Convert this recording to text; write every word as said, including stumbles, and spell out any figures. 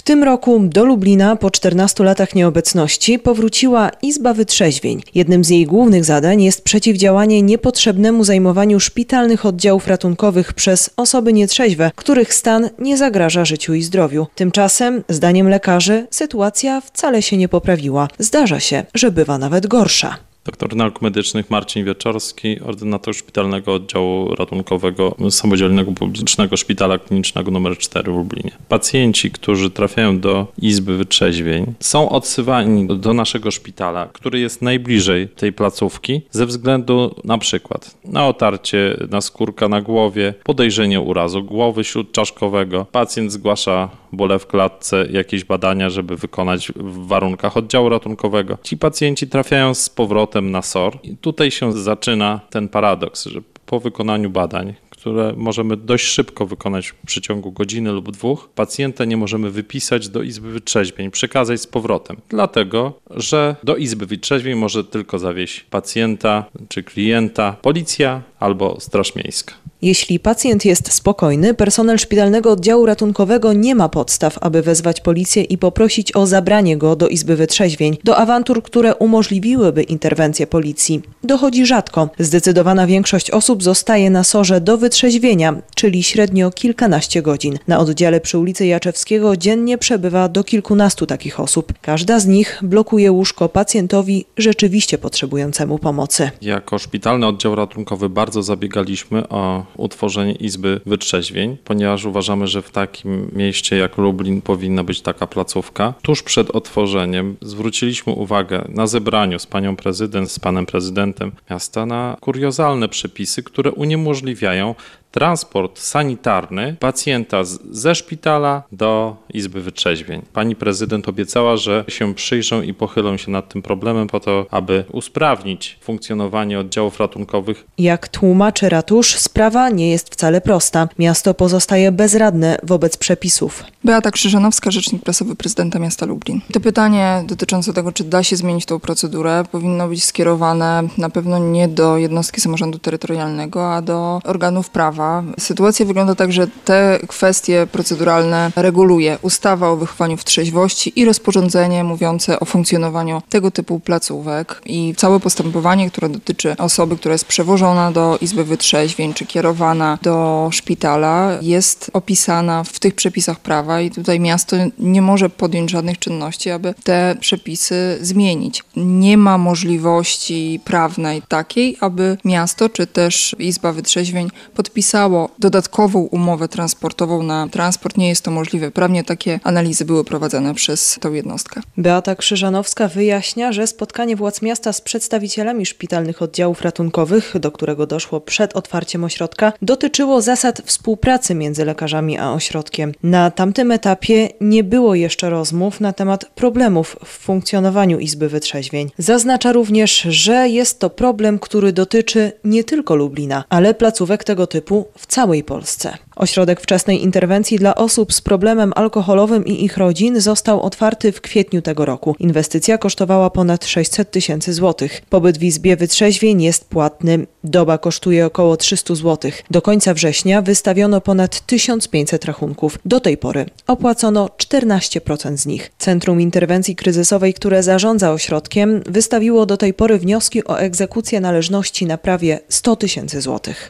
tym roku do Lublina po czternastu latach nieobecności powróciła Izba Wytrzeźwień. Jednym z jej głównych zadań jest przeciwdziałanie niepotrzebnemu zajmowaniu szpitalnych oddziałów ratunkowych przez osoby nietrzeźwe, których stan nie zagraża życiu i zdrowiu. Tymczasem, zdaniem lekarzy, sytuacja wcale się nie poprawiła. Zdarza się, że bywa nawet gorsza. Doktor nauk medycznych Marcin Wieczorski, ordynator szpitalnego oddziału ratunkowego Samodzielnego Publicznego Szpitala Klinicznego nr cztery w Lublinie. Pacjenci, którzy trafiają do Izby Wytrzeźwień, są odsyłani do naszego szpitala, który jest najbliżej tej placówki, ze względu na przykład na otarcie naskórka na głowie, podejrzenie urazu głowy śródczaszkowego. Pacjent zgłasza bóle w klatce, jakieś badania, żeby wykonać w warunkach oddziału ratunkowego. Ci pacjenci trafiają z powrotem na S O R. I tutaj się zaczyna ten paradoks, że po wykonaniu badań, które możemy dość szybko wykonać w przeciągu godziny lub dwóch, pacjenta nie możemy wypisać do Izby Wytrzeźwień, przekazać z powrotem. Dlatego, że do Izby Wytrzeźwień może tylko zawieźć pacjenta czy klienta policja albo Straż Miejska. Jeśli pacjent jest spokojny, personel szpitalnego oddziału ratunkowego nie ma podstaw, aby wezwać policję i poprosić o zabranie go do Izby Wytrzeźwień. Do awantur, które umożliwiłyby interwencję policji, dochodzi rzadko. Zdecydowana większość osób zostaje na S O R-ze do wytrzeźwienia, czyli średnio kilkanaście godzin. Na oddziale przy ulicy Jaczewskiego dziennie przebywa do kilkunastu takich osób. Każda z nich blokuje łóżko pacjentowi rzeczywiście potrzebującemu pomocy. Jako szpitalny oddział ratunkowy bardzo zabiegaliśmy o utworzenie Izby Wytrzeźwień, ponieważ uważamy, że w takim mieście jak Lublin powinna być taka placówka. Tuż przed otworzeniem zwróciliśmy uwagę na zebraniu z panią prezydent, z panem prezydentem miasta na kuriozalne przepisy, które uniemożliwiają transport sanitarny pacjenta z, ze szpitala do Izby Wytrzeźwień. Pani prezydent obiecała, że się przyjrzą i pochylą się nad tym problemem po to, aby usprawnić funkcjonowanie oddziałów ratunkowych. Jak tłumaczy ratusz, sprawa nie jest wcale prosta. Miasto pozostaje bezradne wobec przepisów. Beata Krzyżanowska, rzecznik prasowy prezydenta miasta Lublin. To pytanie dotyczące tego, czy da się zmienić tą procedurę, powinno być skierowane na pewno nie do jednostki samorządu terytorialnego, a do organów prawa. Sytuacja wygląda tak, że te kwestie proceduralne reguluje ustawa o wychowaniu w trzeźwości i rozporządzenie mówiące o funkcjonowaniu tego typu placówek. I całe postępowanie, które dotyczy osoby, która jest przewożona do Izby Wytrzeźwień czy kierowana do szpitala, jest opisana w tych przepisach prawa i tutaj miasto nie może podjąć żadnych czynności, aby te przepisy zmienić. Nie ma możliwości prawnej takiej, aby miasto czy też Izba Wytrzeźwień podpisało dodatkową umowę transportową na transport. Nie jest to możliwe. Prawnie takie analizy były prowadzone przez tę jednostkę. Beata Krzyżanowska wyjaśnia, że spotkanie władz miasta z przedstawicielami szpitalnych oddziałów ratunkowych, do którego doszło przed otwarciem ośrodka, dotyczyło zasad współpracy między lekarzami a ośrodkiem. Na tamtym etapie nie było jeszcze rozmów na temat problemów w funkcjonowaniu Izby Wytrzeźwień. Zaznacza również, że jest to problem, który dotyczy nie tylko Lublina, ale placówek tego typu w całej Polsce. Ośrodek wczesnej interwencji dla osób z problemem alkoholowym i ich rodzin został otwarty w kwietniu tego roku. Inwestycja kosztowała ponad sześćset tysięcy złotych. Pobyt w Izbie Wytrzeźwień jest płatny. Doba kosztuje około trzysta złotych. Do końca września wystawiono ponad tysiąc pięćset rachunków. Do tej pory opłacono czternaście procent z nich. Centrum Interwencji Kryzysowej, które zarządza ośrodkiem, wystawiło do tej pory wnioski o egzekucję należności na prawie sto tysięcy złotych.